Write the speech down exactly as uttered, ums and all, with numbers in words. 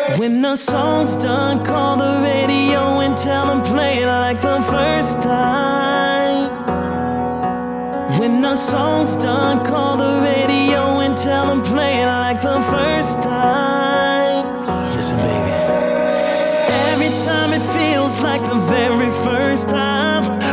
When the song's done, call the radio and tell them play it like the first time. When the song's done, call the radio and tell them play it like the first time. Listen, baby. Every time it feels like the very first time.